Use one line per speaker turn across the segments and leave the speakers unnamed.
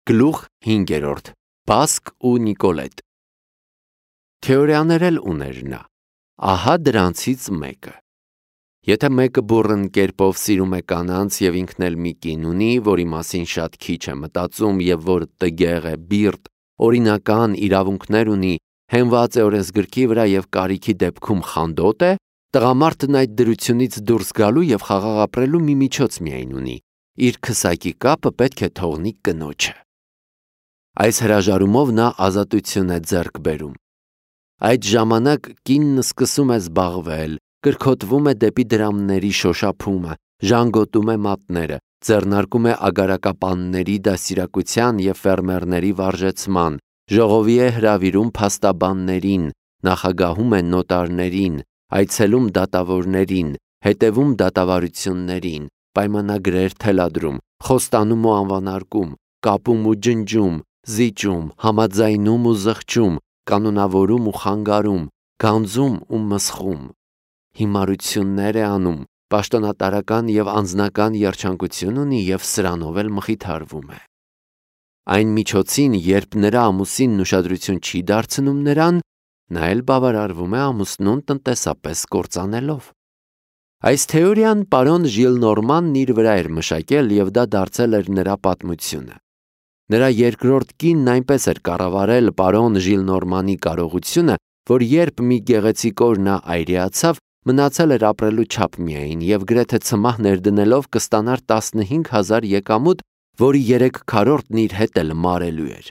Գլուխ 5. Բասկ ու Նիկոլետ։ Թեորիաներ էլ ուներ նա, ահա դրանցից մեկը։ Եթե մեկը բուռն կերպով սիրում է կանանց և ինքն էլ մի կին ունի, որի մասին շատ քիչ է մտածում և որ տգեղ է, բիրտ, օրինական իրավունքներ ունի, հենված է օրենսգրքի վրա և կարիքի դեպքում խանդոտ է, տղամարդն այդ դրությունից դուրս գալու և խաղաղ ապրելու մի միջոց միայն ունի, իր քսակի կապը պետք է թողնի կնոջը։ Այս հրաժարումով նա ազատություն է ձեռք բերում։ Այդ ժամանակ կինն սկսում է զբաղվել, կրքոտվում է դեպի դրամների շոշափումը, ժանգոտում է մատները, ձեռնարկում է ագարակապանների դաստիարակության և ֆերմերների վարժեցման, ժողովի է հրավիրում փաստաբաններին, նախագահում է նոտարներին, այցելում դատավորներին, հետևում դատավարություններին, պայմանագրեր թելադրում, խոստանում ու անվանարկում, կապում ու ջնջում, զիջում, համաձայնում ու զղջում, կանոնավորում ու խանգարում, գանձում ու մսխում, հիմարություններ է անում, պաշտոնատարական և անձնական երջանկություն ունի և սրանով էլ մխիթարվում է։ Այն միջոցին, երբ նրա ամուսինն ուշադրություն չի դարձնում նրան, նա էլ բավարարվում է ամուսնուն տնտեսապես կործանելով։ Այս թեորիան պարոն Ժիլնորմանն իր վրա էր մշակել և դա դարձել էր նրա պատմությունը։ Նրա երկրորդ կինն այնպես էր կառավարել պարոն Ժիլնորմանի կարողությունը, որ երբ մի գեղեցիկ օր նա այրեացավ, մնացել էր ապրելու չափ միայն և գրեթե ցմահ ներդնելով կստանար 15,000 եկամուտ, որի 3/4-ն իր հետ էլ մարելու էր։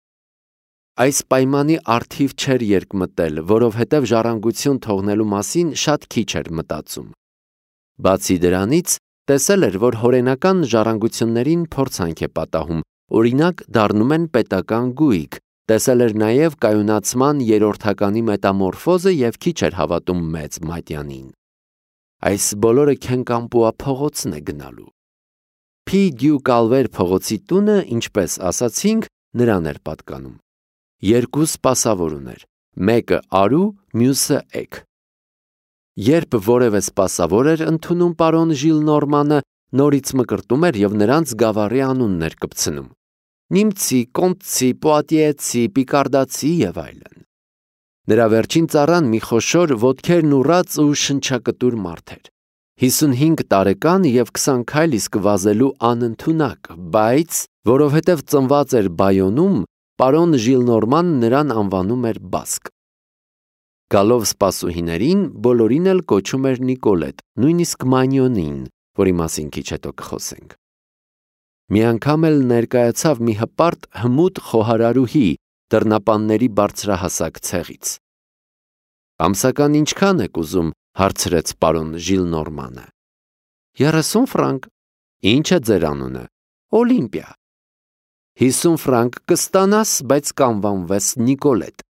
Այս պայմանի առթիվ չէր երկմտել, որովհետև ժառանգություն թողնելու մասին շատ քիչ էր մտածում։ Բացի դրանից, տեսել էր, որ հորենական ժառանգություններին փորձանք է պատահում, օրինակ դառնում են պետական գույք, տեսել էր նաև կայունացման երրորդականի մետամորֆոզը և քիչ էր հավատում մեծ մատյանին։ Այս բոլորը Քենկամպուա փողոցն է գնալու։ Փի դյու Կալվեր փողոցի տունը, ինչպես ասացինք, նրան էր պատկանում։ Երկու սպասավոր ուներ, մեկը Արու, մյուսը Էգ։ Երբ որևէ սպասավոր էր ընդունում պարոն Ժիլնորմանը, նորից մկրտում էր և նրանց գավառի անունն էր կպցնում։ Նիմցի, կոնդցի, պուատիեցի, պիկարդացի և այլն։ Նրա վերջին ծառան մի խոշոր, ոտքերն ուռած ու շնչակտուր մարդ էր։ 55 տարեկան և 20 քայլ իսկ վազելու անընդունակ, բայց որովհետև ծնված էր Բայոնում, պարոն Ժիլնորմանն նրան անվանում էր Բասկ։ Գալով սպասուհիներին, բոլորին էլ կոչում էր Նիկոլետ, նույնիսկ Մանյոնին, որի մասին քիչ հետո կխոսենք։ Մի անգամ էլ ներկայացավ մի հպարտ հմուտ խոհարարուհի դռնապանների բարձրահասակ ցեղից։ «Ամսական ինչքան եք ուզում», հարցրեց պարոն Ժիլնորմանը։ 30 ֆրանկ։ Ինչ է ձեր անունը։ Օլիմպիա։ 50 ֆրանկ կստանաս, բայց կանվանվես Նիկոլետ։